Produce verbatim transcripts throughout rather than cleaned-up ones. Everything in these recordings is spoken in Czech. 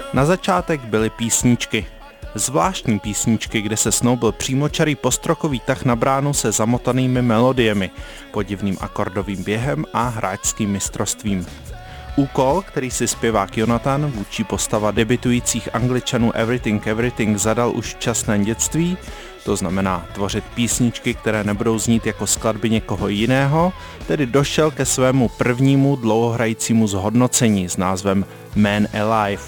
Na začátek byly písničky. Zvláštní písničky, kde se snoubl přímočarý postrokový tah na bránu se zamotanými melodiemi, podivným akordovým během a hráčským mistrovstvím. Úkol, který si zpěvák Jonathan, vůdčí postava debitujících Angličanů Everything Everything, zadal už v časném dětství, to znamená tvořit písničky, které nebudou znít jako skladby někoho jiného, tedy došel ke svému prvnímu dlouhohrajícímu zhodnocení s názvem Man Alive.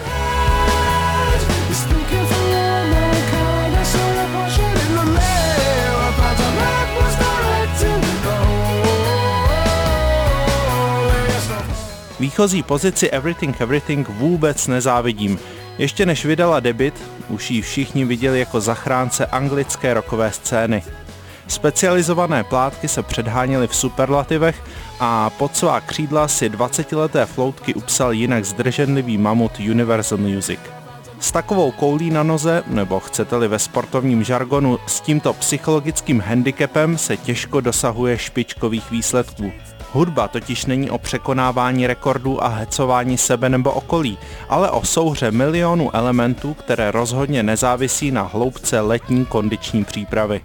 Výchozí pozici Everything Everything vůbec nezávidím. Ještě než vydala debut, už ji všichni viděli jako zachránce anglické rockové scény. Specializované plátky se předháněly v superlativech a pod svá křídla si dvacetileté floutky upsal jinak zdrženlivý mamut Universal Music. S takovou koulí na noze, nebo chcete-li ve sportovním žargonu s tímto psychologickým handicapem, se těžko dosahuje špičkových výsledků. Hudba totiž není o překonávání rekordů a hecování sebe nebo okolí, ale o souhře milionů elementů, které rozhodně nezávisí na hloubce letní kondiční přípravy.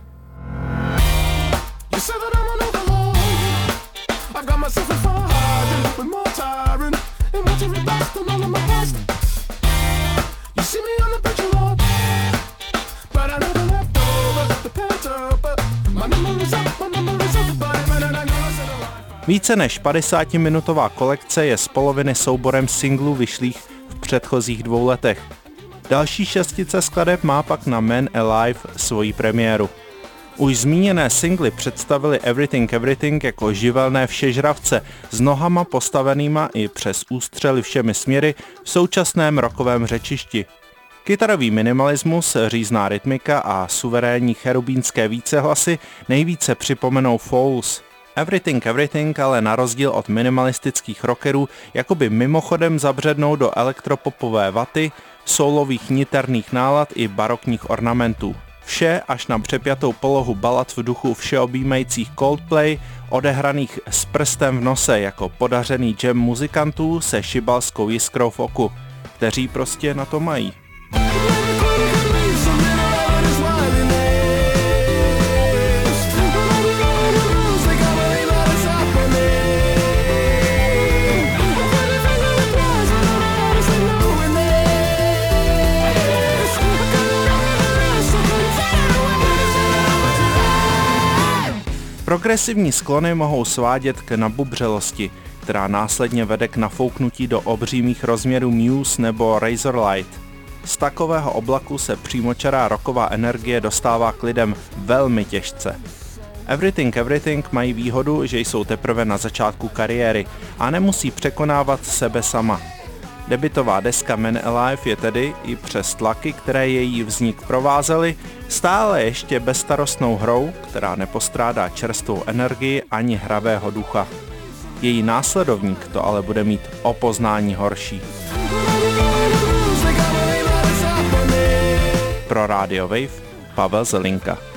Více než padesátiminutová kolekce je z poloviny souborem singlů vyšlých v předchozích dvou letech. Další šestice skladeb má pak na Man Alive svoji premiéru. Už zmíněné singly představili Everything Everything jako živelné všežravce s nohama postavenýma i přes ústřely všemi směry v současném rockovém řečišti. Kytarový minimalismus, řízná rytmika a suverénní cherubínské vícehlasy nejvíce připomenou Falls. Everything Everything ale na rozdíl od minimalistických rockerů jakoby mimochodem zabřednou do elektropopové vaty, soulových niterných nálad i barokních ornamentů. Vše až na přepjatou polohu balad v duchu všeobjímajících Coldplay, odehraných s prstem v nose jako podařený jam muzikantů se šibalskou jiskrou v oku, kteří prostě na to mají. Progresivní sklony mohou svádět k nabubřelosti, která následně vede k nafouknutí do obřímých rozměrů Muse nebo Razorlight. Z takového oblaku se přímočará rocková energie dostává k lidem velmi těžce. Everything Everything mají výhodu, že jsou teprve na začátku kariéry a nemusí překonávat sebe sama. Debutová deska Man Alive je tedy, i přes tlaky, které její vznik provázely, stále ještě bezstarostnou hrou, která nepostrádá čerstvou energii ani hravého ducha. Její následovník to ale bude mít o poznání horší. Pro Radio Wave Pavel Zelinka.